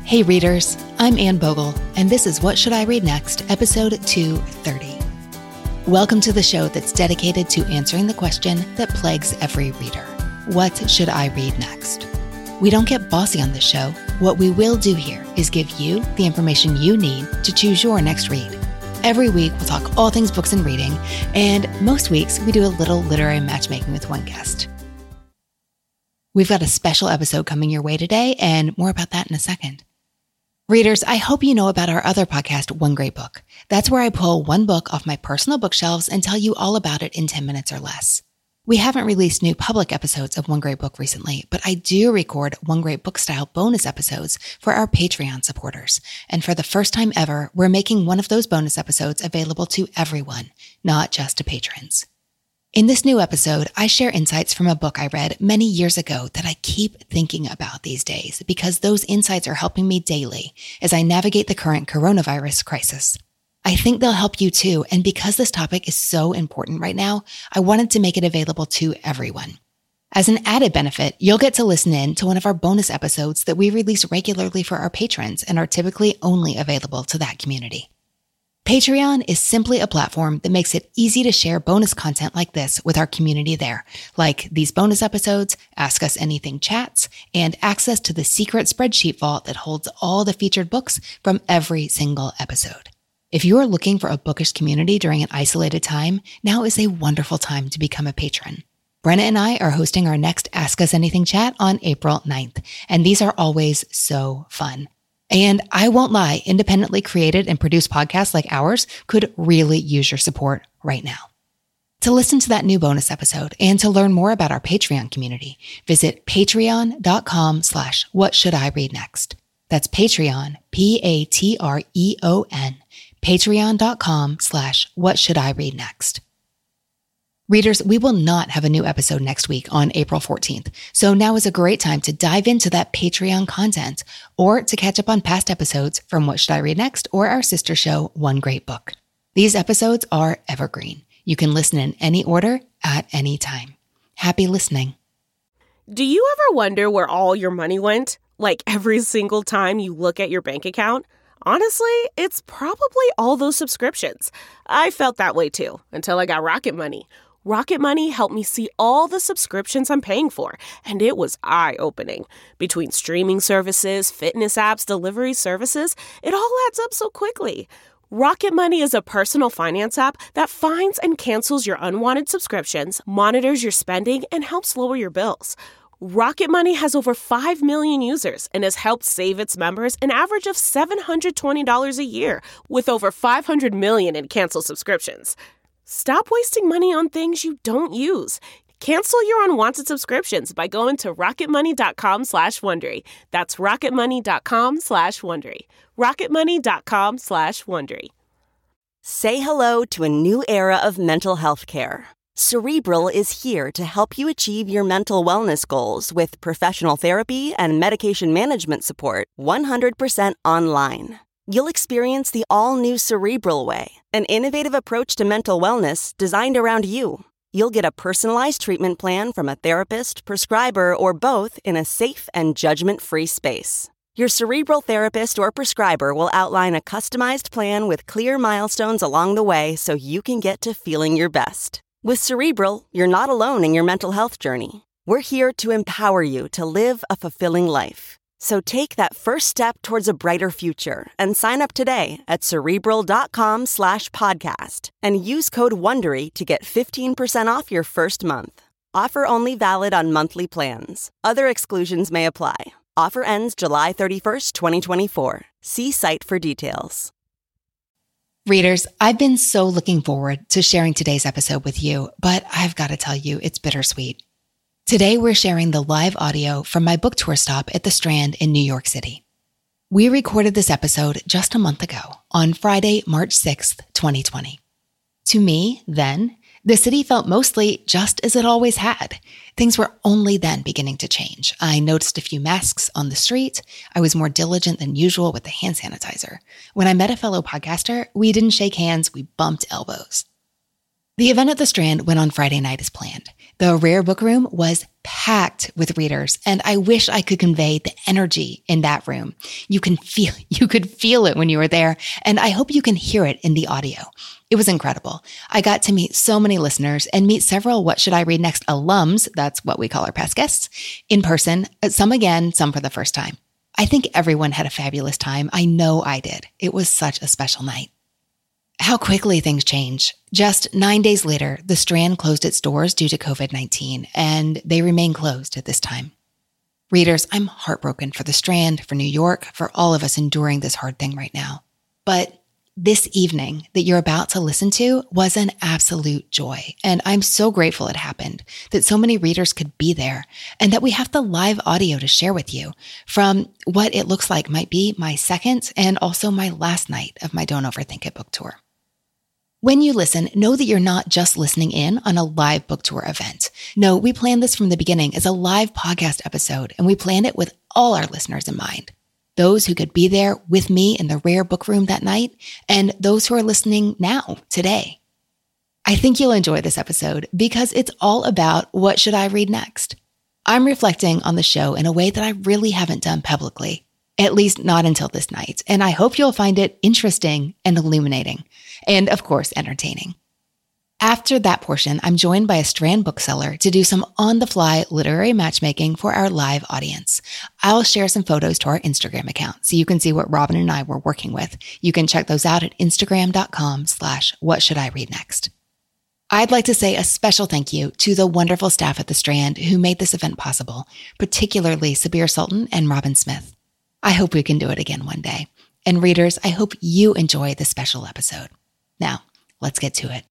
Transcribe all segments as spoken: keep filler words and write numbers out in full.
Hey readers, I'm Anne Bogle, and this is What Should I Read Next, episode two thirty. Welcome to the show that's dedicated to answering the question that plagues every reader. What should I read next? We don't get bossy on this show. What we will do here is give you the information you need to choose your next read. Every week, we'll talk all things books and reading, and most weeks, we do a little literary matchmaking with one guest. We've got a special episode coming your way today, and more about that in a second. Readers, I hope you know about our other podcast, One Great Book. That's where I pull one book off my personal bookshelves and tell you all about it in ten minutes or less. We haven't released new public episodes of One Great Book recently, but I do record One Great Book style bonus episodes for our Patreon supporters. And for the first time ever, we're making one of those bonus episodes available to everyone, not just to patrons. In this new episode, I share insights from a book I read many years ago that I keep thinking about these days because those insights are helping me daily as I navigate the current coronavirus crisis. I think they'll help you too, and because this topic is so important right now, I wanted to make it available to everyone. As an added benefit, you'll get to listen in to one of our bonus episodes that we release regularly for our patrons and are typically only available to that community. Patreon is simply a platform that makes it easy to share bonus content like this with our community there, like these bonus episodes, Ask Us Anything chats, and access to the secret spreadsheet vault that holds all the featured books from every single episode. If you are looking for a bookish community during an isolated time, now is a wonderful time to become a patron. Brenna and I are hosting our next Ask Us Anything chat on April ninth, and these are always so fun. And I won't lie, independently created and produced podcasts like ours could really use your support right now. To listen to that new bonus episode and to learn more about our Patreon community, visit patreon.com slash what should I read next. That's Patreon, P-A-T-R-E-O-N, patreon.com slash what should I read next. Readers, we will not have a new episode next week on April fourteenth, so now is a great time to dive into that Patreon content or to catch up on past episodes from What Should I Read Next or our sister show, One Great Book. These episodes are evergreen. You can listen in any order at any time. Happy listening. Do you ever wonder where all your money went? Like every single time you look at your bank account? Honestly, it's probably all those subscriptions. I felt that way too, until I got Rocket Money. Rocket Money helped me see all the subscriptions I'm paying for, and it was eye-opening. Between streaming services, fitness apps, delivery services, it all adds up so quickly. Rocket Money is a personal finance app that finds and cancels your unwanted subscriptions, monitors your spending, and helps lower your bills. Rocket Money has over five million users and has helped save its members an average of seven hundred twenty dollars a year, with over five hundred million in canceled subscriptions. Stop wasting money on things you don't use. Cancel your unwanted subscriptions by going to rocketmoney.com slash Wondery. That's rocketmoney.com slash Wondery. rocketmoney.com slash Wondery. Say hello to a new era of mental health care. Cerebral is here to help you achieve your mental wellness goals with professional therapy and medication management support one hundred percent online. You'll experience the all-new Cerebral Way, an innovative approach to mental wellness designed around you. You'll get a personalized treatment plan from a therapist, prescriber, or both in a safe and judgment-free space. Your Cerebral therapist or prescriber will outline a customized plan with clear milestones along the way so you can get to feeling your best. With Cerebral, you're not alone in your mental health journey. We're here to empower you to live a fulfilling life. So take that first step towards a brighter future and sign up today at Cerebral.com slash podcast and use code WONDERY to get fifteen percent off your first month. Offer only valid on monthly plans. Other exclusions may apply. Offer ends July thirty-first, twenty twenty-four. See site for details. Readers, I've been so looking forward to sharing today's episode with you, but I've got to tell you, it's bittersweet. Today, we're sharing the live audio from my book tour stop at the Strand in New York City. We recorded this episode just a month ago on Friday, March sixth, twenty twenty. To me, then, the city felt mostly just as it always had. Things were only then beginning to change. I noticed a few masks on the street. I was more diligent than usual with the hand sanitizer. When I met a fellow podcaster, we didn't shake hands, we bumped elbows. The event at the Strand went on Friday night as planned. The Rare Book Room was packed with readers, and I wish I could convey the energy in that room. You can feel, you could feel it when you were there, and I hope you can hear it in the audio. It was incredible. I got to meet so many listeners and meet several What Should I Read Next alums, that's what we call our past guests, in person, some again, some for the first time. I think everyone had a fabulous time. I know I did. It was such a special night. How quickly things change. Just nine days later, the Strand closed its doors due to covid nineteen, and they remain closed at this time. Readers, I'm heartbroken for the Strand, for New York, for all of us enduring this hard thing right now. But this evening that you're about to listen to was an absolute joy, and I'm so grateful it happened, that so many readers could be there, and that we have the live audio to share with you from what it looks like might be my second and also my last night of my Don't Overthink It book tour. When you listen, know that you're not just listening in on a live book tour event. No, we planned this from the beginning as a live podcast episode, and we planned it with all our listeners in mind. Those who could be there with me in the Rare Book Room that night, and those who are listening now, today. I think you'll enjoy this episode because it's all about what should I read next. I'm reflecting on the show in a way that I really haven't done publicly, at least not until this night, and I hope you'll find it interesting and illuminating, and of course, entertaining. After that portion, I'm joined by a Strand bookseller to do some on-the-fly literary matchmaking for our live audience. I'll share some photos to our Instagram account so you can see what Robin and I were working with. You can check those out at instagram.com slash what should I read next. I'd like to say a special thank you to the wonderful staff at the Strand who made this event possible, particularly Sabir Sultan and Robin Smith. I hope we can do it again one day. And readers, I hope you enjoy this special episode. Now, let's get to it.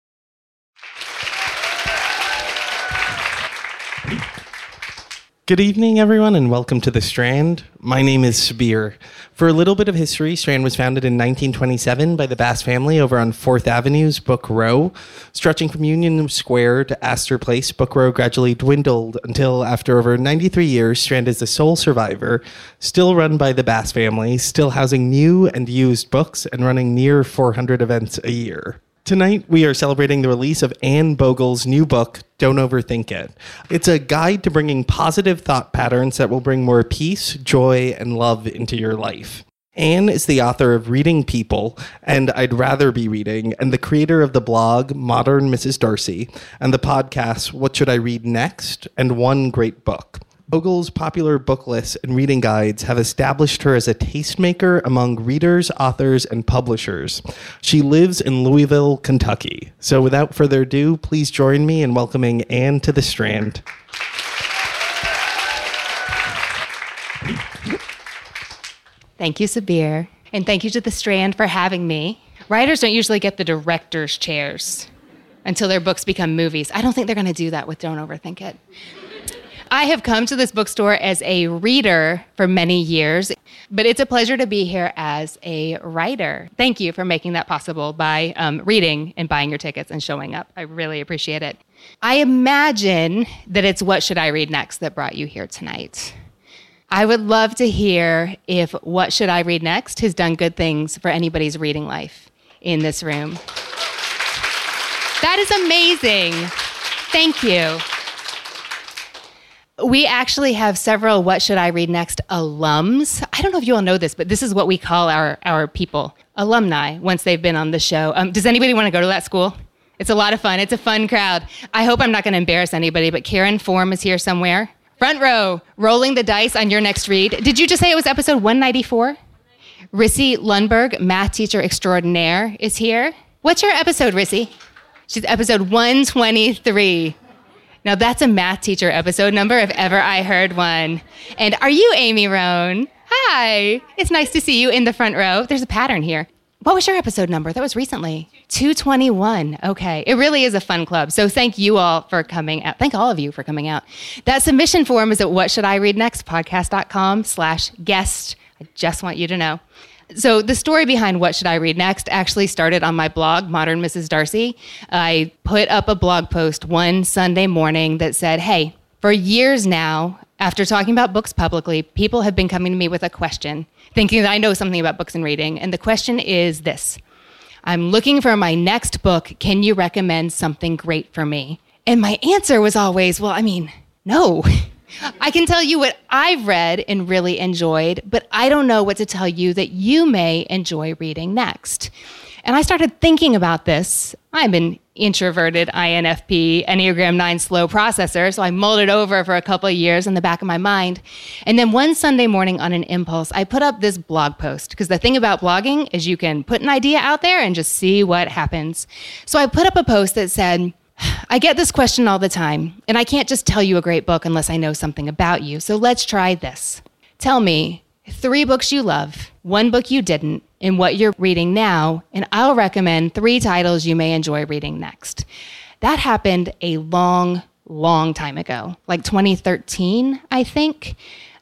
Good evening, everyone, and welcome to The Strand. My name is Sabir. For a little bit of history, Strand was founded in nineteen twenty-seven by the Bass family over on fourth Avenue's Book Row. Stretching from Union Square to Astor Place, Book Row gradually dwindled until, after over ninety-three years, Strand is the sole survivor, still run by the Bass family, still housing new and used books, and running near four hundred events a year. Tonight, we are celebrating the release of Anne Bogel's new book, Don't Overthink It. It's a guide to bringing positive thought patterns that will bring more peace, joy, and love into your life. Anne is the author of Reading People and I'd Rather Be Reading, and the creator of the blog Modern Missus Darcy, and the podcast What Should I Read Next, and One Great Book. Bogel's popular book lists and reading guides have established her as a tastemaker among readers, authors, and publishers. She lives in Louisville, Kentucky. So without further ado, please join me in welcoming Anne to the Strand. Thank you, Sabir. And thank you to the Strand for having me. Writers don't usually get the director's chairs until their books become movies. I don't think they're going to do that with Don't Overthink It. I have come to this bookstore as a reader for many years, but it's a pleasure to be here as a writer. Thank you for making that possible by um, reading and buying your tickets and showing up. I really appreciate it. I imagine that it's What Should I Read Next that brought you here tonight. I would love to hear if What Should I Read Next has done good things for anybody's reading life in this room. That is amazing. Thank you. We actually have several What Should I Read Next alums. I don't know if you all know this, but this is what we call our, our people, alumni, once they've been on the show. Um, does anybody want to go to that school? It's a lot of fun. It's a fun crowd. I hope I'm not going to embarrass anybody, but Karen Form is here somewhere. Front row, rolling the dice on your next read. Did you just say it was episode one ninety-four? Rissy Lundberg, math teacher extraordinaire, is here. What's your episode, Rissy? She's episode one twenty-three. Now, that's a math teacher episode number if ever I heard one. And are you Amy Rohn? Hi. It's nice to see you in the front row. There's a pattern here. What was your episode number? That was recently. two twenty-one. Okay. It really is a fun club. So thank you all for coming out. Thank all of you for coming out. That submission form is at whatshouldireadnextpodcast.com slash guest. I just want you to know. So the story behind What Should I Read Next actually started on my blog, Modern Missus Darcy. I put up a blog post one Sunday morning that said, hey, for years now, after talking about books publicly, people have been coming to me with a question, thinking that I know something about books and reading. And the question is this: I'm looking for my next book. Can you recommend something great for me? And my answer was always, well, I mean, no. I can tell you what I've read and really enjoyed, but I don't know what to tell you that you may enjoy reading next. And I started thinking about this. I'm an introverted I N F P, Enneagram nine slow processor, so I mulled it over for a couple of years in the back of my mind. And then one Sunday morning on an impulse, I put up this blog post, because the thing about blogging is you can put an idea out there and just see what happens. So I put up a post that said, I get this question all the time, and I can't just tell you a great book unless I know something about you. So let's try this. Tell me three books you love, one book you didn't, and what you're reading now, and I'll recommend three titles you may enjoy reading next. That happened a long, long time ago, like twenty thirteen, I think.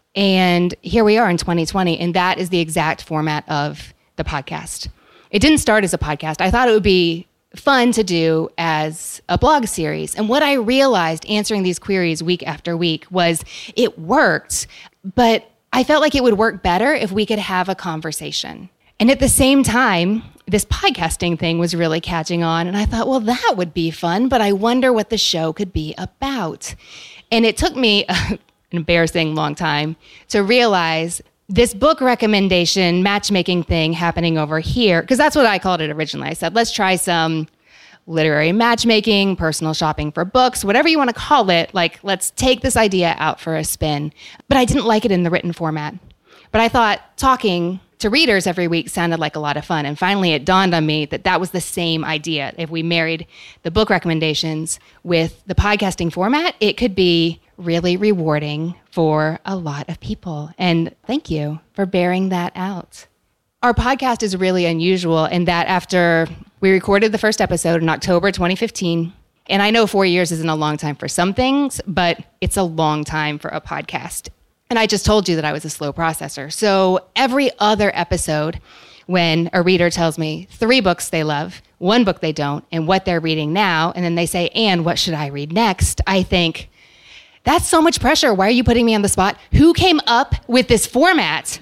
And here we are in twenty twenty, and that is the exact format of the podcast. It didn't start as a podcast. I thought it would be fun to do as a blog series. And what I realized answering these queries week after week was it worked, but I felt like it would work better if we could have a conversation. And at the same time, this podcasting thing was really catching on. And I thought, well, that would be fun, but I wonder what the show could be about. And it took me an embarrassing long time to realize this book recommendation matchmaking thing happening over here, because that's what I called it originally. I said, let's try some literary matchmaking, personal shopping for books, whatever you want to call it. Like, let's take this idea out for a spin. But I didn't like it in the written format. But I thought talking to readers every week sounded like a lot of fun. And finally, it dawned on me that that was the same idea. If we married the book recommendations with the podcasting format, it could be really rewarding for a lot of people. And thank you for bearing that out. Our podcast is really unusual in that after we recorded the first episode in October twenty fifteen, and I know four years isn't a long time for some things, but it's a long time for a podcast. And I just told you that I was a slow processor. So every other episode, when a reader tells me three books they love, one book they don't, and what they're reading now, and then they say, and what should I read next? I think, that's so much pressure. Why are you putting me on the spot? Who came up with this format?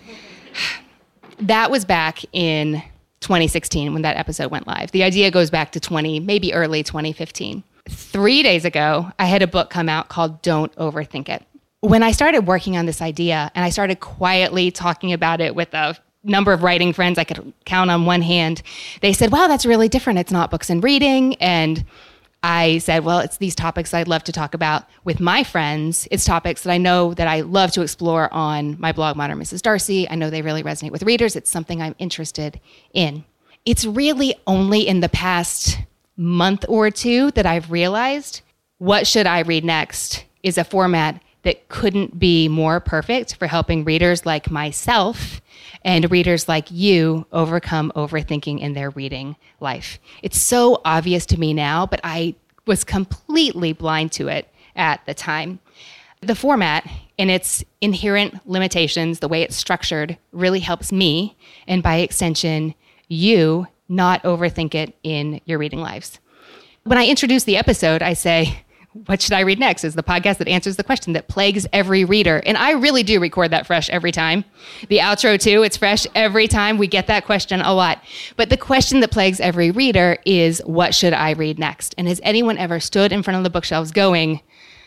That was back in twenty sixteen when that episode went live. The idea goes back to twenty, maybe early twenty fifteen. Three days ago, I had a book come out called Don't Overthink It. When I started working on this idea and I started quietly talking about it with a number of writing friends I could count on one hand, they said, wow, that's really different. It's not books and reading. And I said, well, it's these topics I'd love to talk about with my friends. It's topics that I know that I love to explore on my blog, Modern Missus Darcy. I know they really resonate with readers. It's something I'm interested in. It's really only in the past month or two that I've realized What Should I Read Next is a format that couldn't be more perfect for helping readers like myself and readers like you overcome overthinking in their reading life. It's so obvious to me now, but I was completely blind to it at the time. The format and its inherent limitations, the way it's structured, really helps me, and by extension, you, not overthink it in your reading lives. When I introduce the episode, I say, What Should I Read Next is the podcast that answers the question that plagues every reader. And I really do record that fresh every time. The outro too, it's fresh every time. We get that question a lot. But the question that plagues every reader is, what should I read next? And has anyone ever stood in front of the bookshelves going,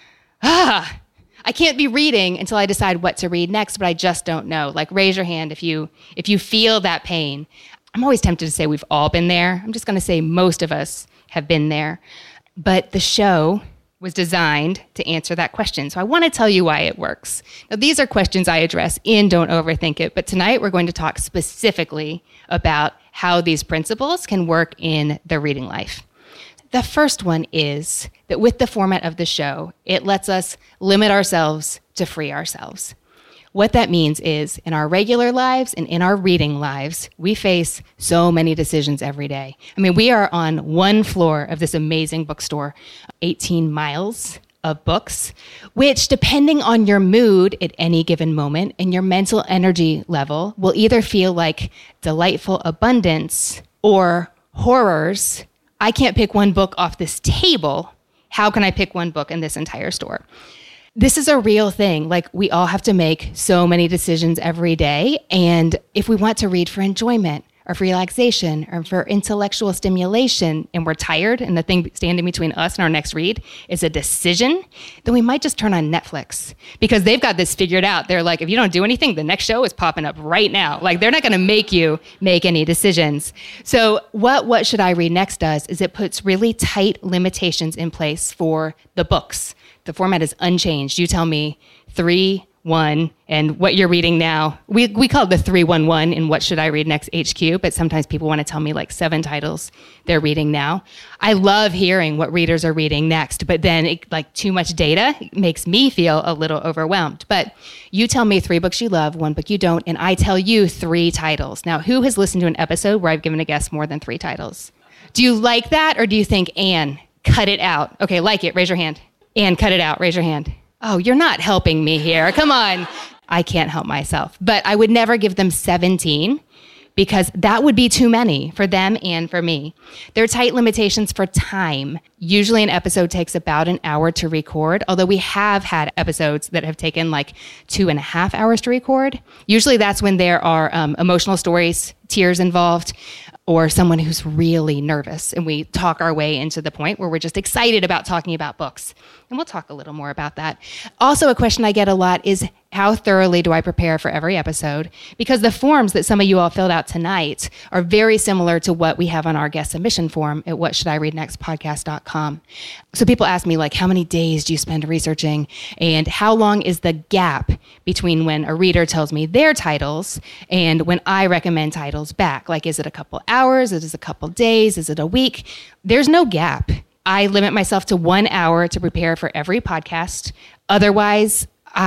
ah, I can't be reading until I decide what to read next, but I just don't know. Like, raise your hand if you if you feel that pain. I'm always tempted to say we've all been there. I'm just going to say most of us have been there. But the show was designed to answer that question. So I want to tell you why it works. Now, these are questions I address in Don't Overthink It, but tonight we're going to talk specifically about how these principles can work in the reading life. The first one is that with the format of the show, it lets us limit ourselves to free ourselves. What that means is in our regular lives and in our reading lives, we face so many decisions every day. I mean, we are on one floor of this amazing bookstore, eighteen miles of books, which, depending on your mood at any given moment and your mental energy level, will either feel like delightful abundance or horrors. I can't pick one book off this table. How can I pick one book in this entire store? This is a real thing. Like, we all have to make so many decisions every day. And if we want to read for enjoyment or for relaxation or for intellectual stimulation, and we're tired and the thing standing between us and our next read is a decision, then we might just turn on Netflix because they've got this figured out. They're like, if you don't do anything, the next show is popping up right now. Like, they're not going to make you make any decisions. So what What Should I Read Next does is it puts really tight limitations in place for the books. The format is unchanged. You tell me three, one, and what you're reading now. We we call it the three one one in What Should I Read Next H Q, but sometimes people want to tell me like seven titles they're reading now. I love hearing what readers are reading next, but then it, like too much data makes me feel a little overwhelmed. But you tell me three books you love, one book you don't, and I tell you three titles. Now, who has listened to an episode where I've given a guest more than three titles? Do you like that, or do you think, Anne, cut it out? Okay, like it, raise your hand. Anne, cut it out, raise your hand. Oh, you're not helping me here. Come on. I can't help myself. But I would never give them seventeen because that would be too many for them and for me. There are tight limitations for time. Usually an episode takes about an hour to record, although we have had episodes that have taken like two and a half hours to record. Usually that's when there are um, emotional stories, tears involved, or someone who's really nervous, and we talk our way into the point where we're just excited about talking about books. And we'll talk a little more about that. Also, a question I get a lot is, how thoroughly do I prepare for every episode? Because the forms that some of you all filled out tonight are very similar to what we have on our guest submission form at what should I read next podcast dot com. So people ask me, like, how many days do you spend researching? And how long is the gap between when a reader tells me their titles and when I recommend titles back? Like, is it a couple hours? Is it a couple days? Is it a week? There's no gap. I limit myself to one hour to prepare for every podcast. Otherwise,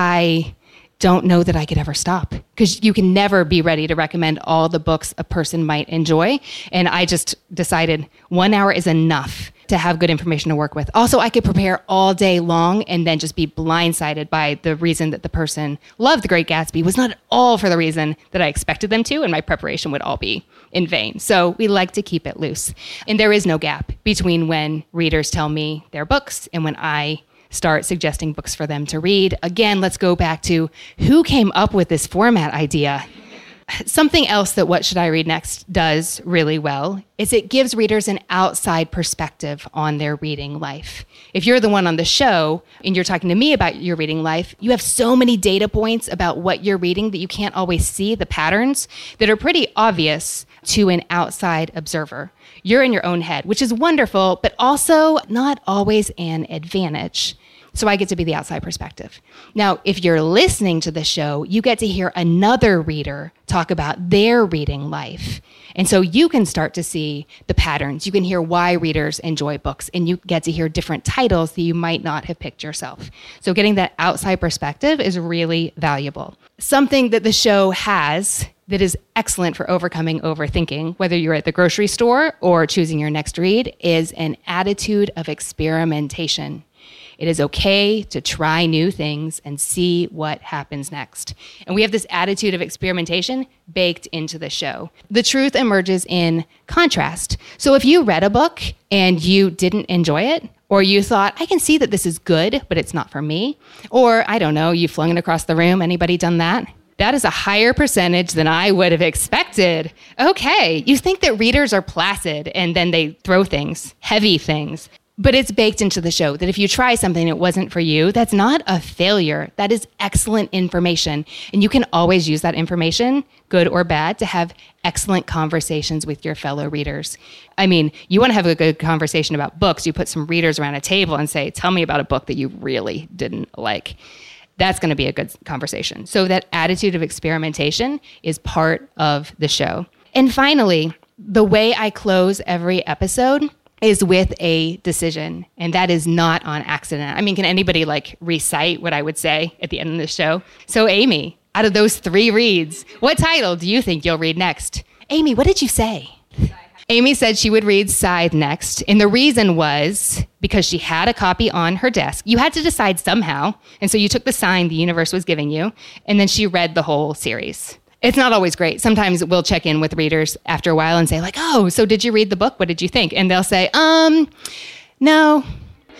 I don't know that I could ever stop, because you can never be ready to recommend all the books a person might enjoy. And I just decided one hour is enough to have good information to work with. Also, I could prepare all day long and then just be blindsided by the reason that the person loved The Great Gatsby was not at all for the reason that I expected them to, and my preparation would all be in vain. So we like to keep it loose. And there is no gap between when readers tell me their books and when I start suggesting books for them to read. Again, let's go back to who came up with this format idea. Something else that What Should I Read Next does really well is it gives readers an outside perspective on their reading life. If you're the one on the show and you're talking to me about your reading life, you have so many data points about what you're reading that you can't always see the patterns that are pretty obvious to an outside observer. You're in your own head, which is wonderful, but also not always an advantage. So I get to be the outside perspective. Now, if you're listening to the show, you get to hear another reader talk about their reading life. And so you can start to see the patterns. You can hear why readers enjoy books, and you get to hear different titles that you might not have picked yourself. So getting that outside perspective is really valuable. Something that the show has that is excellent for overcoming overthinking, whether you're at the grocery store or choosing your next read, is an attitude of experimentation. It is okay to try new things and see what happens next. And we have this attitude of experimentation baked into the show. The truth emerges in contrast. So if you read a book and you didn't enjoy it, or you thought, I can see that this is good, but it's not for me, or I don't know, you flung it across the room, anybody done that? That is a higher percentage than I would have expected. Okay, you think that readers are placid and then they throw things, heavy things. But it's baked into the show that if you try something that wasn't for you, that's not a failure. That is excellent information. And you can always use that information, good or bad, to have excellent conversations with your fellow readers. I mean, you want to have a good conversation about books, you put some readers around a table and say, tell me about a book that you really didn't like. That's going to be a good conversation. So that attitude of experimentation is part of the show. And finally, the way I close every episode is with a decision, and that is not on accident. I mean, can anybody like recite what I would say at the end of the show? So Amy, out of those three reads, what title do you think you'll read next? Amy, what did you say? Amy said she would read Scythe next, and the reason was because she had a copy on her desk. You had to decide somehow, and so you took the sign the universe was giving you, and then she read the whole series. It's not always great. Sometimes we'll check in with readers after a while and say like, oh, so did you read the book? What did you think? And they'll say, um, no.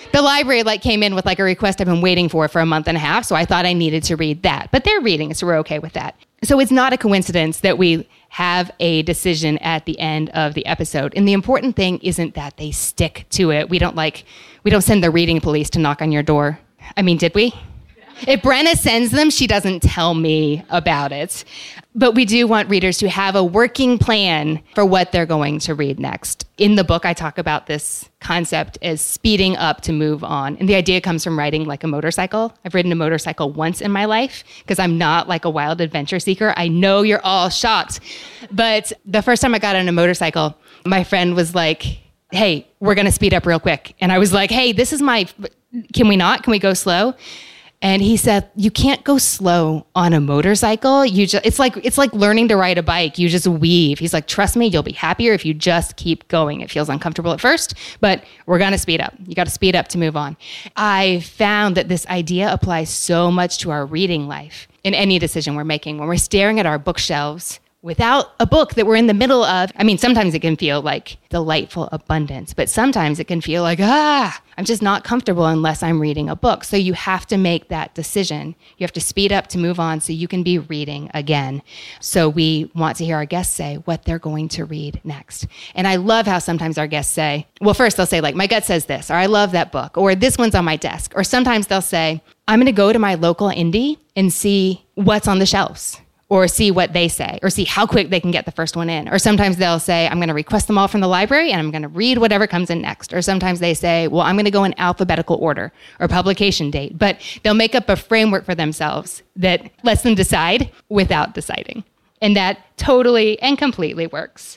The library like came in with like a request I've been waiting for for a month and a half, so I thought I needed to read that. But they're reading, so we're okay with that. So it's not a coincidence that we have a decision at the end of the episode. And the important thing isn't that they stick to it. We don't like, we don't send the reading police to knock on your door. I mean, did we? If Brenna sends them, she doesn't tell me about it. But we do want readers to have a working plan for what they're going to read next. In the book, I talk about this concept as speeding up to move on. And the idea comes from riding like a motorcycle. I've ridden a motorcycle once in my life because I'm not like a wild adventure seeker. I know you're all shocked. But the first time I got on a motorcycle, my friend was like, hey, we're going to speed up real quick. And I was like, hey, this is my, can we not? Can we go slow? And he said, you can't go slow on a motorcycle. You just, it's like, it's like learning to ride a bike. You just weave. He's like, trust me, you'll be happier if you just keep going. It feels uncomfortable at first, but we're going to speed up. You got to speed up to move on. I found that this idea applies so much to our reading life in any decision we're making. When we're staring at our bookshelves without a book that we're in the middle of, I mean, sometimes it can feel like delightful abundance, but sometimes it can feel like, ah, I'm just not comfortable unless I'm reading a book. So you have to make that decision. You have to speed up to move on so you can be reading again. So we want to hear our guests say what they're going to read next. And I love how sometimes our guests say, well, first they'll say like, my gut says this, or I love that book, or this one's on my desk. Or sometimes they'll say, I'm going to go to my local indie and see what's on the shelves, or see what they say, or see how quick they can get the first one in. Or sometimes they'll say, I'm going to request them all from the library and I'm going to read whatever comes in next. Or sometimes they say, well, I'm going to go in alphabetical order or publication date. But they'll make up a framework for themselves that lets them decide without deciding. And that totally and completely works.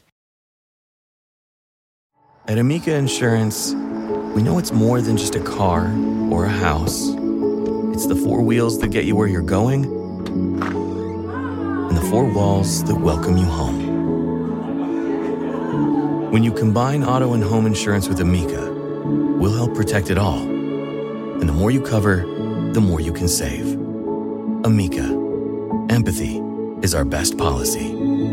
At Amica Insurance, we know it's more than just a car or a house. It's the four wheels that get you where you're going and the four walls that welcome you home. When you combine auto and home insurance with Amica, we'll help protect it all. And the more you cover, the more you can save. Amica. Empathy is our best policy.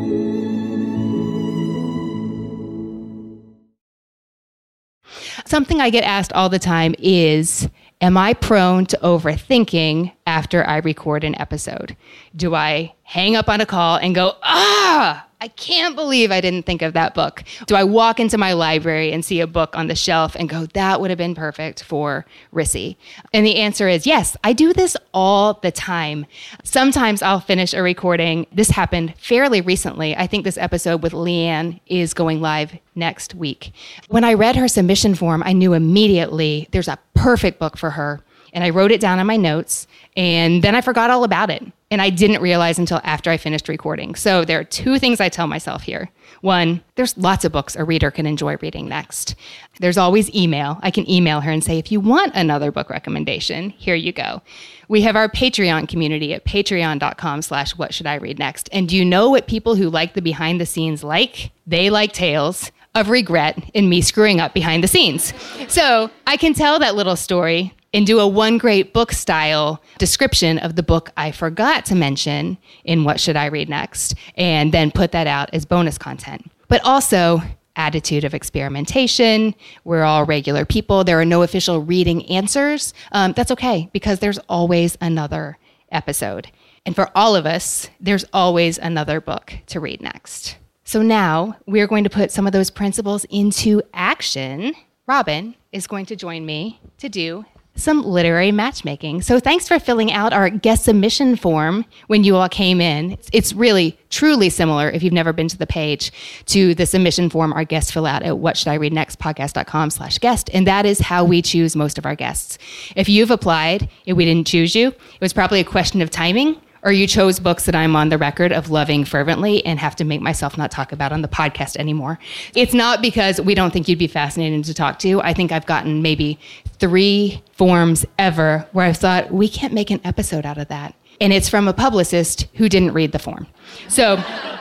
Something I get asked all the time is, am I prone to overthinking after I record an episode? Do I hang up on a call and go, ah, I can't believe I didn't think of that book? Do I walk into my library and see a book on the shelf and go, that would have been perfect for Rissy? And the answer is yes, I do this all the time. Sometimes I'll finish a recording. This happened fairly recently. I think this episode with Leanne is going live next week. When I read her submission form, I knew immediately there's a perfect book for her. And I wrote it down in my notes, and then I forgot all about it. And I didn't realize until after I finished recording. So there are two things I tell myself here. One, there's lots of books a reader can enjoy reading next. There's always email. I can email her and say, if you want another book recommendation, here you go. We have our Patreon community at patreon.com slash what should I read next. And do you know what people who like the behind the scenes like? They like tales of regret and me screwing up behind the scenes. So I can tell that little story and do a one great book style description of the book I forgot to mention in What Should I Read Next, and then put that out as bonus content. But also attitude of experimentation. We're all regular people. There are no official reading answers. Um, that's okay, because there's always another episode. And for all of us, there's always another book to read next. So now we're going to put some of those principles into action. Robin is going to join me to do some literary matchmaking. So thanks for filling out our guest submission form when you all came in. It's really, truly similar, if you've never been to the page, to the submission form our guests fill out at whatshouldireadnextpodcast.com slash guest. And that is how we choose most of our guests. If you've applied and we didn't choose you, it was probably a question of timing, or you chose books that I'm on the record of loving fervently and have to make myself not talk about on the podcast anymore. It's not because we don't think you'd be fascinating to talk to. I think I've gotten maybe three forms ever where I've thought, we can't make an episode out of that. And it's from a publicist who didn't read the form. So,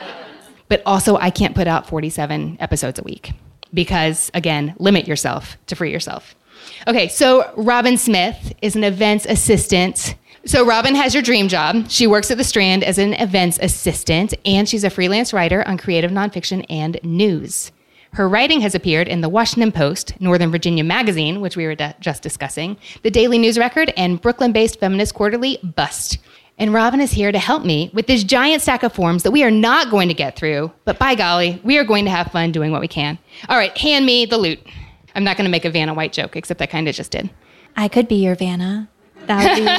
but also I can't put out forty-seven episodes a week because, again, limit yourself to free yourself. Okay, so Robin Smith is an events assistant. So Robin has your dream job. She works at the Strand as an events assistant, and she's a freelance writer on creative nonfiction and news. Her writing has appeared in the Washington Post, Northern Virginia Magazine, which we were d- just discussing, the Daily News Record, and Brooklyn-based feminist quarterly, Bust. And Robin is here to help me with this giant stack of forms that we are not going to get through, but by golly, we are going to have fun doing what we can. All right, hand me the loot. I'm not going to make a Vanna White joke, except I kind of just did. I could be your Vanna. That would be,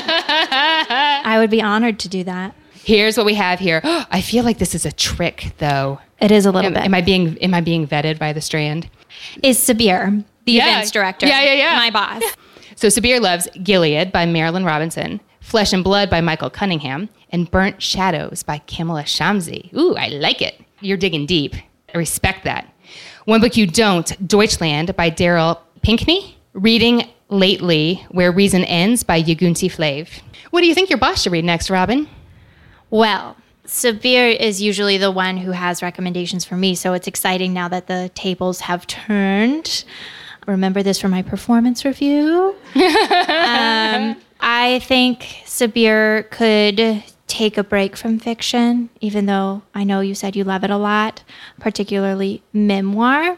I would be honored to do that. Here's what we have here. I feel like this is a trick, though. It is a little am, bit. Am I being am I being vetted by the Strand? Is Sabir, the yeah. events director. Yeah, yeah, yeah. My boss. So Sabir loves Gilead by Marilyn Robinson, Flesh and Blood by Michael Cunningham, and Burnt Shadows by Kamala Shamsi. Ooh, I like it. You're digging deep. I respect that. One book you don't, Deutschland by Daryl Pinkney. Reading lately Where Reason Ends by Yagunti Flav. What do you think your boss should read next, Robin? Well, Sabir is usually the one who has recommendations for me, so it's exciting now that the tables have turned. Remember this from my performance review. um, I think Sabir could take a break from fiction, even though I know you said you love it a lot, particularly memoir.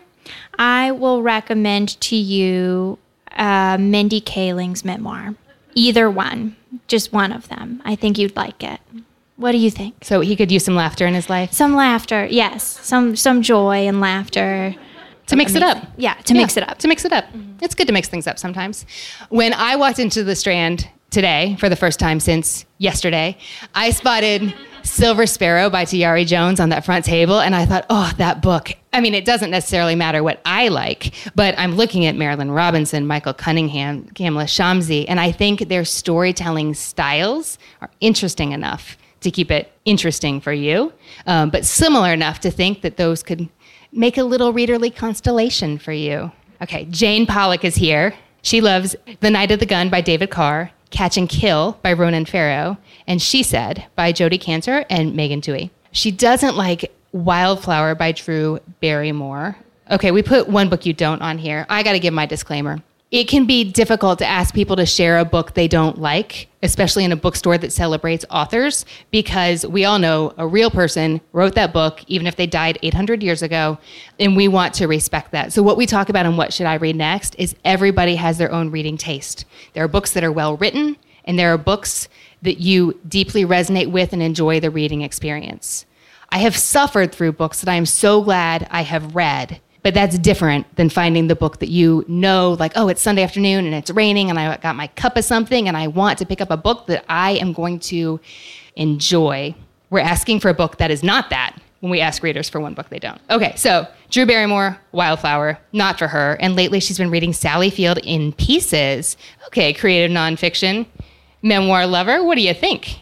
I will recommend to you uh, Mindy Kaling's memoir. Either one, just one of them. I think you'd like it. What do you think? So he could use some laughter in his life? Some laughter, yes. Some some joy and laughter. To mix Amazing. it up. Yeah, to yeah, mix it up. To mix it up. Mm-hmm. It's good to mix things up sometimes. When I walked into the Strand today, for the first time since yesterday, I spotted Silver Sparrow by Tayari Jones on that front table, and I thought, oh, that book. I mean, it doesn't necessarily matter what I like, but I'm looking at Marilyn Robinson, Michael Cunningham, Kamala Shamsi, and I think their storytelling styles are interesting enough to keep it interesting for you, um, but similar enough to think that those could make a little readerly constellation for you. Okay, Jane Pollock is here. She loves The Night of the Gun by David Carr, Catch and Kill by Ronan Farrow, and She Said by Jodi Kantor and Megan Twohey. She doesn't like Wildflower by Drew Barrymore. Okay, we put One Book You Don't on here. I got to give my disclaimer. It can be difficult to ask people to share a book they don't like, especially in a bookstore that celebrates authors, because we all know a real person wrote that book, even if they died eight hundred years ago, and we want to respect that. So what we talk about in What Should I Read Next is everybody has their own reading taste. There are books that are well written, and there are books that you deeply resonate with and enjoy the reading experience. I have suffered through books that I am so glad I have read. But that's different than finding the book that you know, like, oh, it's Sunday afternoon and it's raining and I got my cup of something and I want to pick up a book that I am going to enjoy. We're asking for a book that is not that when we ask readers for one book they don't. Okay, so Drew Barrymore, Wildflower, not for her. And lately she's been reading Sally Field in Pieces. Okay, creative nonfiction, memoir lover, what do you think?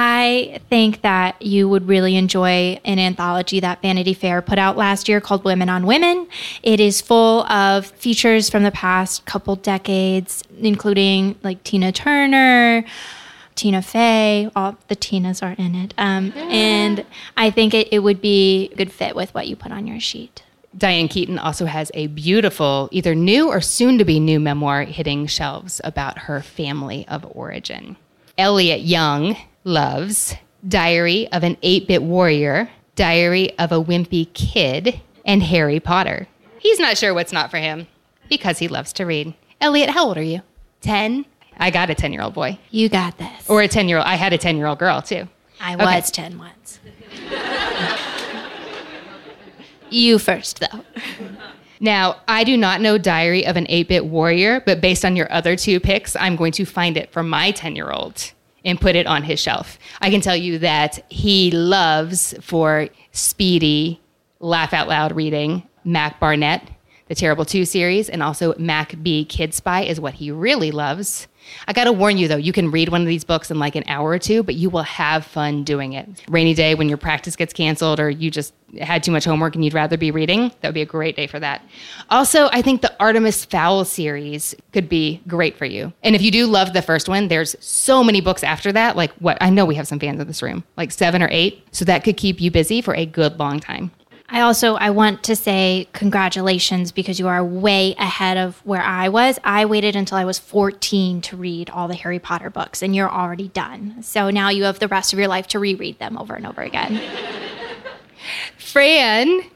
I think that you would really enjoy an anthology that Vanity Fair put out last year called Women on Women. It is full of features from the past couple decades, including like Tina Turner, Tina Fey, all the Tinas are in it. Um, and I think it, it would be a good fit with what you put on your sheet. Diane Keaton also has a beautiful, either new or soon-to-be new memoir hitting shelves about her family of origin. Elliot Young loves Diary of an eight-Bit Warrior, Diary of a Wimpy Kid, and Harry Potter. He's not sure what's not for him because he loves to read. Elliot, how old are you? ten? I got a ten-year-old boy. You got this. Or a ten-year-old. I had a ten-year-old girl, too. I Okay. was ten once. You first, though. Now, I do not know Diary of an eight-Bit Warrior, but based on your other two picks, I'm going to find it for my ten-year-old and put it on his shelf. I can tell you that he loves, for speedy, laugh-out-loud reading, Mac Barnett, the Terrible Two series, and also Mac B. Kid Spy is what he really loves. I gotta warn you, though, you can read one of these books in like an hour or two, but you will have fun doing it. Rainy day when your practice gets canceled or you just had too much homework and you'd rather be reading, that would be a great day for that. Also, I think the Artemis Fowl series could be great for you. And if you do love the first one, there's so many books after that, like what, I know we have some fans in this room, like seven or eight, so that could keep you busy for a good long time. I also, I want to say congratulations because you are way ahead of where I was. I waited until I was fourteen to read all the Harry Potter books, and you're already done. So now you have the rest of your life to reread them over and over again. Fran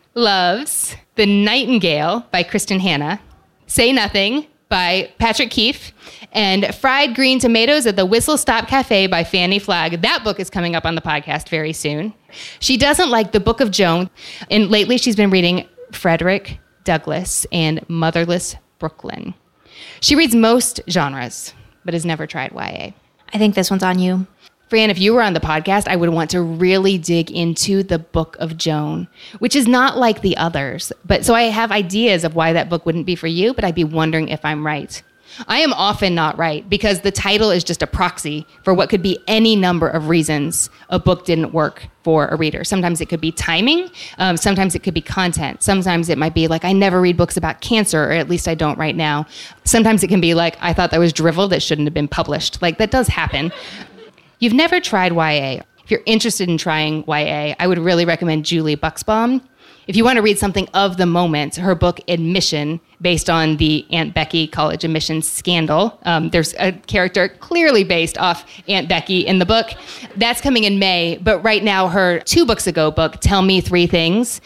loves The Nightingale by Kristen Hanna, Say Nothing by Patrick Keefe, and Fried Green Tomatoes at the Whistle Stop Cafe by Fanny Flagg. That book is coming up on the podcast very soon. She doesn't like The Book of Joan, and lately she's been reading Frederick Douglass and Motherless Brooklyn. She reads most genres, but has never tried Y A. I think this one's on you. Fran, if you were on the podcast, I would want to really dig into The Book of Joan, which is not like the others. But so I have ideas of why that book wouldn't be for you, but I'd be wondering if I'm right. I am often not right because the title is just a proxy for what could be any number of reasons a book didn't work for a reader. Sometimes it could be timing. Um, sometimes it could be content. Sometimes it might be like, I never read books about cancer, or at least I don't right now. Sometimes it can be like, I thought that was drivel that shouldn't have been published. Like, that does happen. You've never tried Y A. If you're interested in trying Y A, I would really recommend Julie Buxbaum. If you want to read something of the moment, her book Admission, based on the Aunt Becky college admissions scandal. Um, there's a character clearly based off Aunt Becky in the book. That's coming in May, but right now her two books ago book, Tell Me Three Things,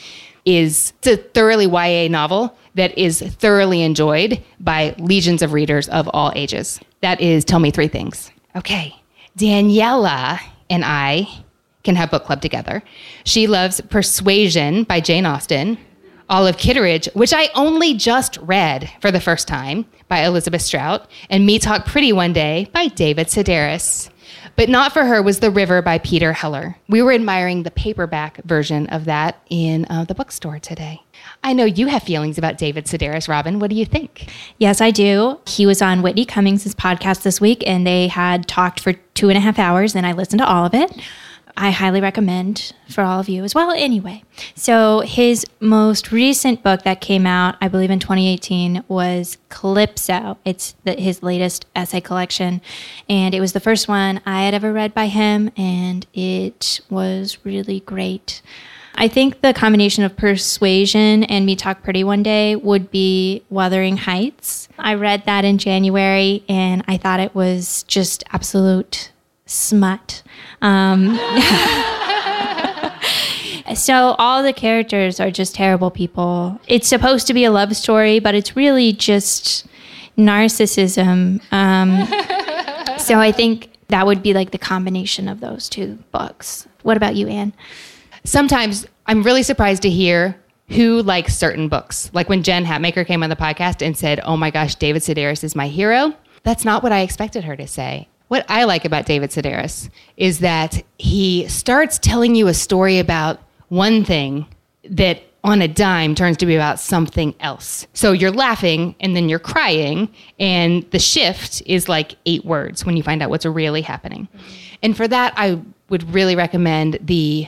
is it's a thoroughly Y A novel that is thoroughly enjoyed by legions of readers of all ages. That is Tell Me Three Things. Okay. Daniela and I can have book club together. She loves Persuasion by Jane Austen, Olive Kitteridge, which I only just read for the first time by Elizabeth Strout, and Me Talk Pretty One Day by David Sedaris. But not for her was The River by Peter Heller. We were admiring the paperback version of that in uh, the bookstore today. I know you have feelings about David Sedaris, Robin. What do you think? Yes, I do. He was on Whitney Cummings' podcast this week, and they had talked for two and a half hours, and I listened to all of it. I highly recommend for all of you as well. Anyway, so his most recent book that came out, I believe in twenty eighteen, was Calypso. It's the, his latest essay collection, and it was the first one I had ever read by him, and it was really great. I think the combination of Persuasion and Me Talk Pretty One Day would be Wuthering Heights. I read that in January, and I thought it was just absolute smut. Um, so all the characters are just terrible people. It's supposed to be a love story, but it's really just narcissism. Um, so I think that would be like the combination of those two books. What about you, Anne? Sometimes I'm really surprised to hear who likes certain books. Like when Jen Hatmaker came on the podcast and said, oh my gosh, David Sedaris is my hero. That's not what I expected her to say. What I like about David Sedaris is that he starts telling you a story about one thing that on a dime turns to be about something else. So you're laughing and then you're crying, and the shift is like eight words when you find out what's really happening. And for that, I would really recommend the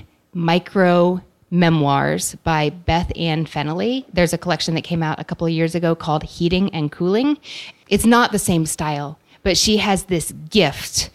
Micro Memoirs by Beth Ann Fennelly. There's a collection that came out a couple of years ago called Heating and Cooling. It's not the same style, but she has this gift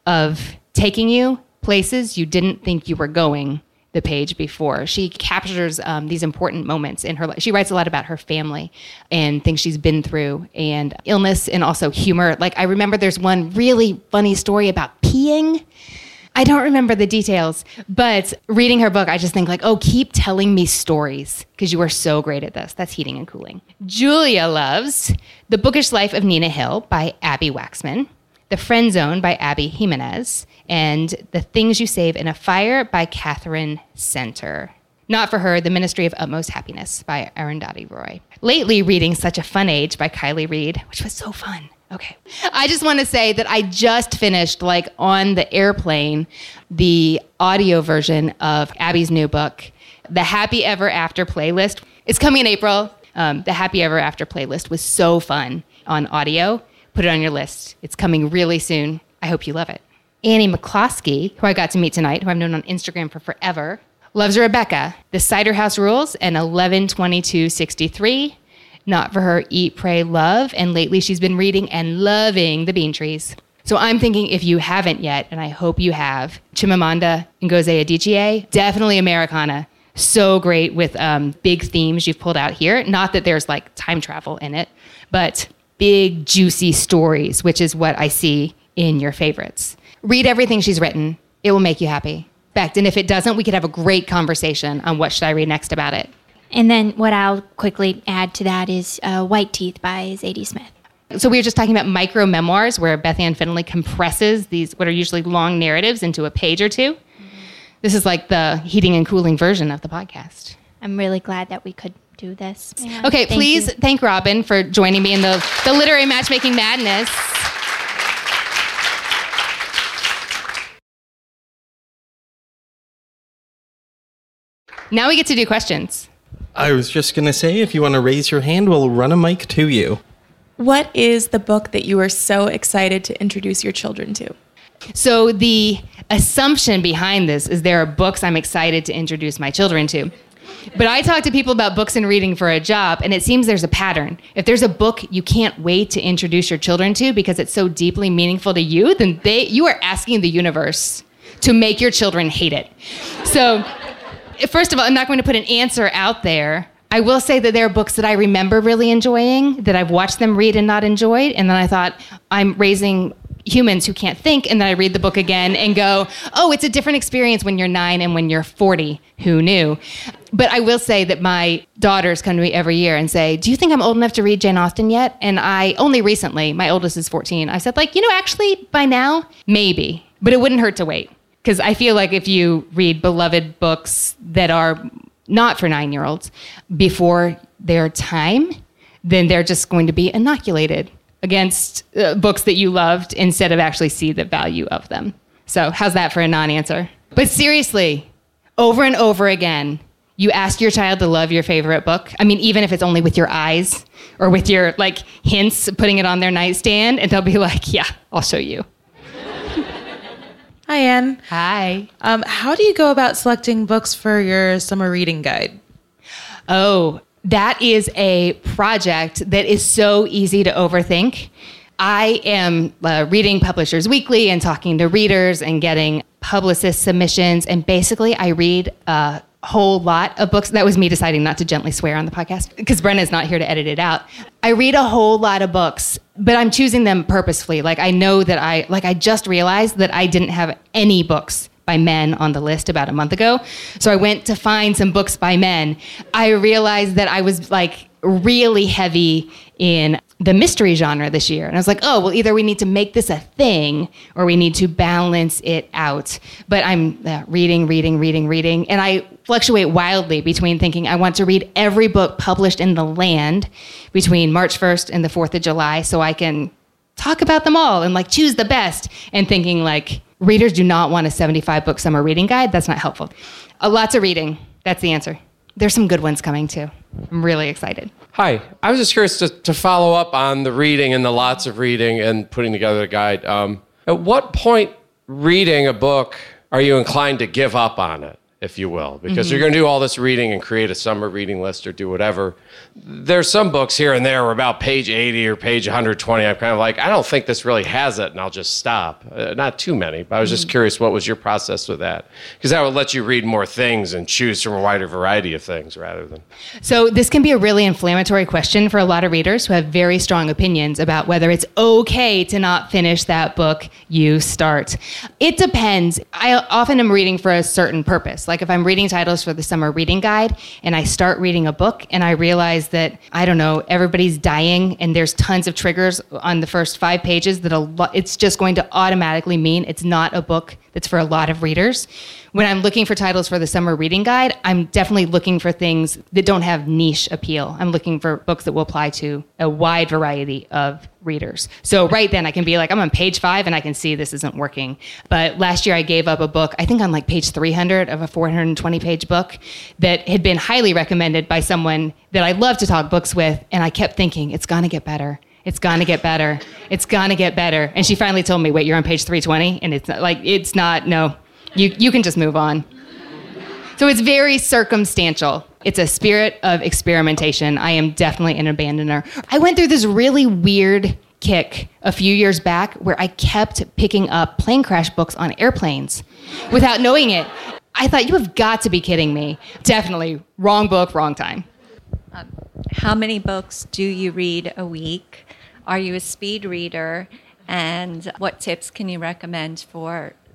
of taking you places you didn't think you were going the page before. She captures um, these important moments in her life. She writes a lot about her family and things she's been through and illness and also humor. Like I remember there's one really funny story about peeing. I don't remember the details, but reading her book, I just think like, oh, keep telling me stories because you are so great at this. That's Heating and Cooling. Julia loves The Bookish Life of Nina Hill by Abby Waxman, The Friend Zone by Abby Jimenez, and The Things You Save in a Fire by Catherine Center. Not for her, The Ministry of Utmost Happiness by Arundhati Roy. Lately reading Such a Fun Age by Kylie Reed, which was so fun. Okay. I just want to say that I just finished, like, on the airplane, the audio version of Abby's new book, The Happy Ever After Playlist. It's coming in April. Um, the Happy Ever After Playlist was so fun on audio. Put it on your list. It's coming really soon. I hope you love it. Annie McCloskey, who I got to meet tonight, who I've known on Instagram for forever, loves Rebecca, The Cider House Rules, and eleven twenty-two sixty-three. Not for her, Eat, Pray, Love. And lately she's been reading and loving The Bean Trees. So I'm thinking if you haven't yet, and I hope you have, Chimamanda Ngozi Adichie, definitely Americana. So great with um, big themes you've pulled out here. Not that there's like time travel in it, but big, juicy stories, which is what I see in your favorites. Read everything she's written. It will make you happy. In fact, and if it doesn't, we could have a great conversation on what should I read next about it. And then what I'll quickly add to that is uh, White Teeth by Zadie Smith. So we were just talking about micro memoirs where Beth Ann Finley compresses these what are usually long narratives into a page or two. Mm-hmm. This is like the heating and cooling version of the podcast. I'm really glad that we could do this. Yeah. Okay, thank please you. Thank Robin for joining me in the, the literary matchmaking madness. Now we get to do questions. I was just going to say, if you want to raise your hand, we'll run a mic to you. What is the book that you are so excited to introduce your children to? So the assumption behind this is there are books I'm excited to introduce my children to. But I talk to people about books and reading for a job, and it seems there's a pattern. If there's a book you can't wait to introduce your children to because it's so deeply meaningful to you, then they you are asking the universe to make your children hate it. So first of all, I'm not going to put an answer out there. I will say that there are books that I remember really enjoying, that I've watched them read and not enjoyed, and then I thought, I'm raising humans who can't think, and then I read the book again and go, oh, it's a different experience when you're nine and when you're forty. Who knew? But I will say that my daughters come to me every year and say, do you think I'm old enough to read Jane Austen yet? And I, only recently, my oldest is fourteen, I said, like, you know, actually, by now, maybe. But it wouldn't hurt to wait. Because I feel like if you read beloved books that are not for nine-year-olds before their time, then they're just going to be inoculated against uh, books that you loved instead of actually see the value of them. So how's that for a non-answer? But seriously, over and over again, you ask your child to love your favorite book. I mean, even if it's only with your eyes or with your like hints, putting it on their nightstand, and they'll be like, yeah, I'll show you. Hi, Anne. Hi. Um, how do you go about selecting books for your summer reading guide? Oh, that is a project that is so easy to overthink. I am uh, reading Publishers Weekly and talking to readers and getting publicist submissions. And basically, I read a whole lot of books. That was me deciding not to gently swear on the podcast because Brenna's not here to edit it out. I read a whole lot of books, but I'm choosing them purposefully. Like I know that I, like I just realized that I didn't have any books by men on the list about a month ago. So I went to find some books by men. I realized that I was like really heavy in the mystery genre this year. And I was like, oh, well, either we need to make this a thing or we need to balance it out. But I'm uh, reading, reading, reading, reading. And I fluctuate wildly between thinking I want to read every book published in the land between March first and the fourth of July so I can talk about them all and like choose the best, and thinking like readers do not want a seventy-five book summer reading guide. That's not helpful. Uh, lots of reading. That's the answer. There's some good ones coming too. I'm really excited. Hi. I was just curious to, to follow up on the reading and the lots of reading and putting together a guide. Um, at what point reading a book are you inclined to give up on it, if you will? Because mm-hmm. you're going to do all this reading and create a summer reading list or do whatever. There's some books here and there where about page eighty or page one hundred twenty, I'm kind of like, I don't think this really has it, and I'll just stop. Uh, not too many, but I was mm-hmm. just curious, what was your process with that? Because that would let you read more things and choose from a wider variety of things rather than... So this can be a really inflammatory question for a lot of readers who have very strong opinions about whether it's okay to not finish that book you start. It depends. I often am reading for a certain purpose. Like if I'm reading titles for the summer reading guide and I start reading a book and I realize that, I don't know, everybody's dying and there's tons of triggers on the first five pages that a lo- it's just going to automatically mean it's not a book that's for a lot of readers. When I'm looking for titles for the summer reading guide, I'm definitely looking for things that don't have niche appeal. I'm looking for books that will apply to a wide variety of readers. So right then I can be like, I'm on page five and I can see this isn't working. But last year I gave up a book, I think on like page three hundred of a four hundred twenty page book that had been highly recommended by someone that I love to talk books with. And I kept thinking, it's gonna get better. It's gonna get better. It's gonna get better. And she finally told me, wait, you're on page three twenty? And it's not, like, it's not, no, you, you can just move on. So it's very circumstantial. It's a spirit of experimentation. I am definitely an abandoner. I went through this really weird kick a few years back where I kept picking up plane crash books on airplanes without knowing it. I thought, you have got to be kidding me. Definitely wrong book, wrong time. Um, how many books do you read a week? Are you a speed reader? And what tips can you recommend for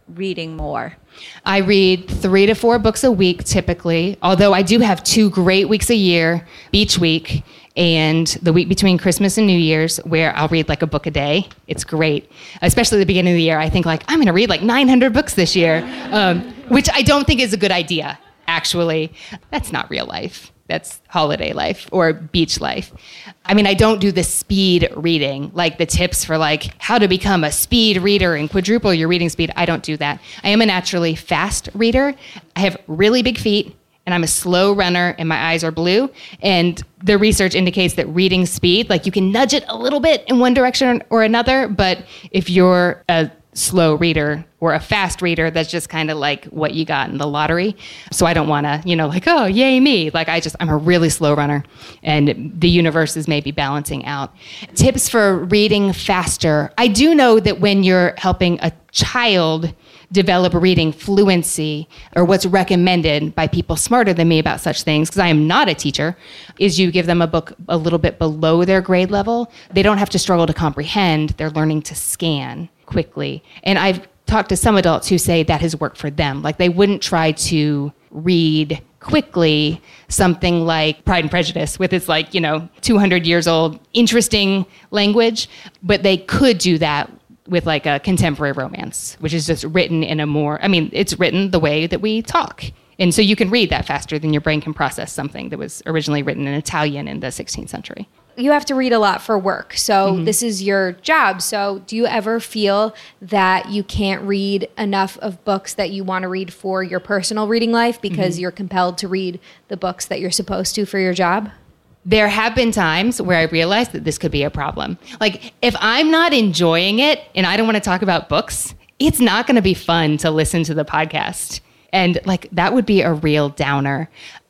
reading more? I read three to four books a week typically, although I do have two great weeks a year, Beach Week and the week between Christmas and New Year's, where I'll read like a book a day. It's great. Especially at the beginning of the year, I think like, I'm going to read like nine hundred books this year, um, which I don't think is a good idea, actually. That's not real life. That's holiday life or beach life. I mean, I don't do the speed reading, like the tips for like how to become a speed reader and quadruple your reading speed. I don't do that. I am a naturally fast reader. I have really big feet and I'm a slow runner and my eyes are blue. And the research indicates that reading speed, like you can nudge it a little bit in one direction or another, but if you're a slow reader or a fast reader, that's just kind of like what you got in the lottery. So I don't want to, you know, like, oh, yay me. Like I just, I'm a really slow runner and the universe is maybe balancing out. Tips for reading faster. I do know that when you're helping a child develop reading fluency, or what's recommended by people smarter than me about such things, because I am not a teacher, is you give them a book a little bit below their grade level. They don't have to struggle to comprehend. They're learning to scan quickly. And I've talked to some adults who say that has worked for them. Like they wouldn't try to read quickly something like Pride and Prejudice with its like, you know, two hundred years old, interesting language, but they could do that with like a contemporary romance, which is just written in a more, I mean, it's written the way that we talk. And so you can read that faster than your brain can process something that was originally written in Italian in the sixteenth century. You have to read a lot for work. So mm-hmm. this is your job. So do you ever feel that you can't read enough of books that you want to read for your personal reading life because mm-hmm. you're compelled to read the books that you're supposed to for your job? There have been times where I realized that this could be a problem. Like if I'm not enjoying it and I don't want to talk about books, it's not going to be fun to listen to the podcast. And like that would be a real downer.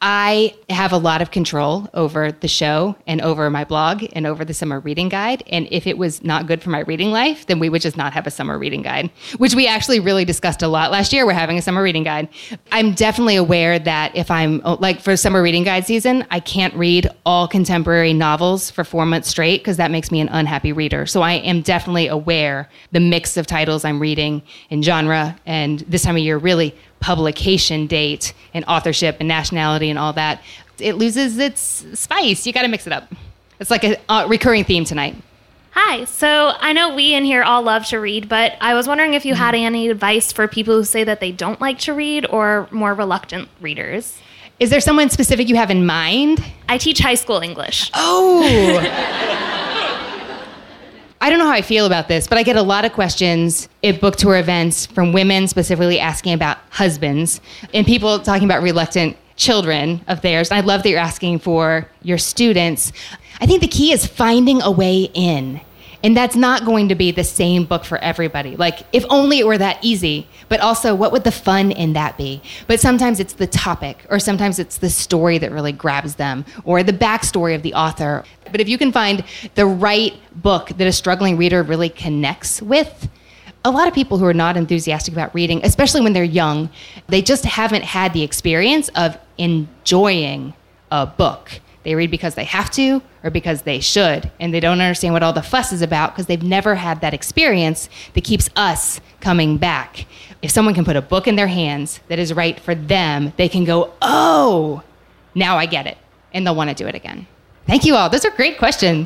I have a lot of control over the show and over my blog and over the summer reading guide. And if it was not good for my reading life, then we would just not have a summer reading guide, which we actually really discussed a lot last year. We're having a summer reading guide. I'm definitely aware that if I'm like for summer reading guide season, I can't read all contemporary novels for four months straight because that makes me an unhappy reader. So I am definitely aware the mix of titles I'm reading in genre and this time of year really publication date and authorship and nationality and all that, it loses its spice. You got to mix it up. It's like a uh, recurring theme tonight. Hi. So I know we in here all love to read, but I was wondering if you had any advice for people who say that they don't like to read or more reluctant readers. Is there someone specific you have in mind? I teach high school English. Oh! I don't know how I feel about this, but I get a lot of questions at book tour events from women specifically asking about husbands and people talking about reluctant children of theirs. And I love that you're asking for your students. I think the key is finding a way in. And that's not going to be the same book for everybody. Like, if only it were that easy. But also, what would the fun in that be? But sometimes it's the topic, or sometimes it's the story that really grabs them, or the backstory of the author. But if you can find the right book that a struggling reader really connects with, a lot of people who are not enthusiastic about reading, especially when they're young, they just haven't had the experience of enjoying a book. They read because they have to or because they should, and they don't understand what all the fuss is about because they've never had that experience that keeps us coming back. If someone can put a book in their hands that is right for them, they can go, oh, now I get it, and they'll want to do it again. Thank you all. Those are great questions.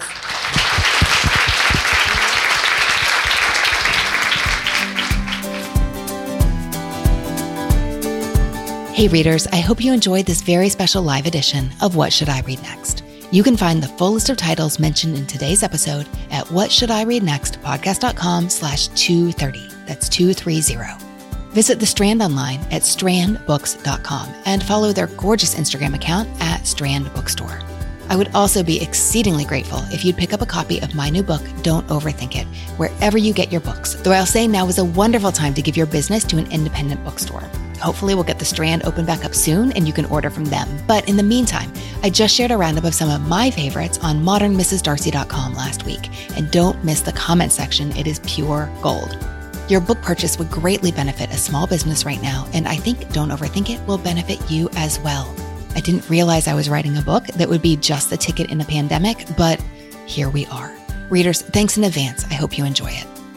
Hey readers, I hope you enjoyed this very special live edition of What Should I Read Next? You can find the full list of titles mentioned in today's episode at whatshouldireadnextpodcast.com slash 230. That's two thirty. Visit The Strand online at strand books dot com and follow their gorgeous Instagram account at Strand Bookstore. I would also be exceedingly grateful if you'd pick up a copy of my new book, Don't Overthink It, wherever you get your books, though I'll say now is a wonderful time to give your business to an independent bookstore. Hopefully we'll get The Strand open back up soon and you can order from them. But in the meantime, I just shared a roundup of some of my favorites on modern mrs darcy dot com last week. And don't miss the comment section. It is pure gold. Your book purchase would greatly benefit a small business right now, and I think Don't Overthink It will benefit you as well. I didn't realize I was writing a book that would be just the ticket in a pandemic, but here we are. Readers, thanks in advance. I hope you enjoy it.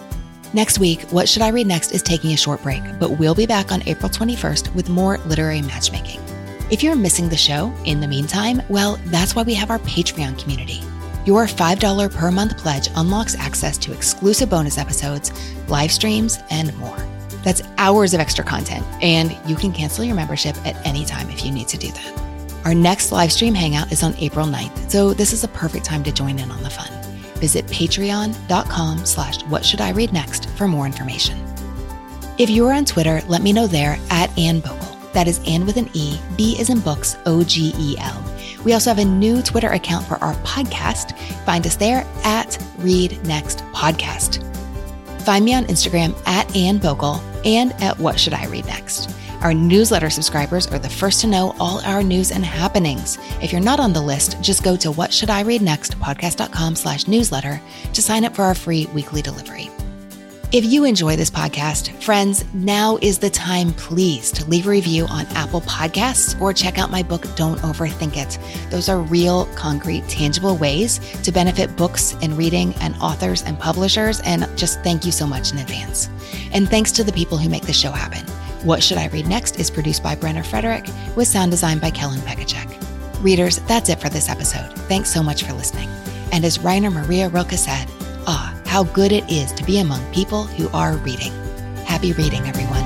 Next week, What Should I Read Next is taking a short break, but we'll be back on April twenty-first with more literary matchmaking. If you're missing the show in the meantime, well, that's why we have our Patreon community. Your five dollars per month pledge unlocks access to exclusive bonus episodes, live streams, and more. That's hours of extra content, and you can cancel your membership at any time if you need to do that. Our next live stream hangout is on April ninth, so this is a perfect time to join in on the fun. Visit patreon.com slash what should I read next for more information. If you're on Twitter, let me know there at Anne Bogle. That is Anne with an E, B as in books, O G E L. We also have a new Twitter account for our podcast. Find us there at Read Next Podcast. Find me on Instagram at Anne Bogle and at What Should I Read Next. Our newsletter subscribers are the first to know all our news and happenings. If you're not on the list, just go to what should I read next podcast.com slash newsletter to sign up for our free weekly delivery. If you enjoy this podcast, friends, now is the time, please, to leave a review on Apple Podcasts or check out my book, Don't Overthink It. Those are real, concrete, tangible ways to benefit books and reading and authors and publishers, and just thank you so much in advance. And thanks to the people who make this show happen. What Should I Read Next is produced by Brenna Frederick with sound design by Kellen Pekacek. Readers, that's it for this episode. Thanks so much for listening. And as Rainer Maria Rilke said, ah, how good it is to be among people who are reading. Happy reading, everyone.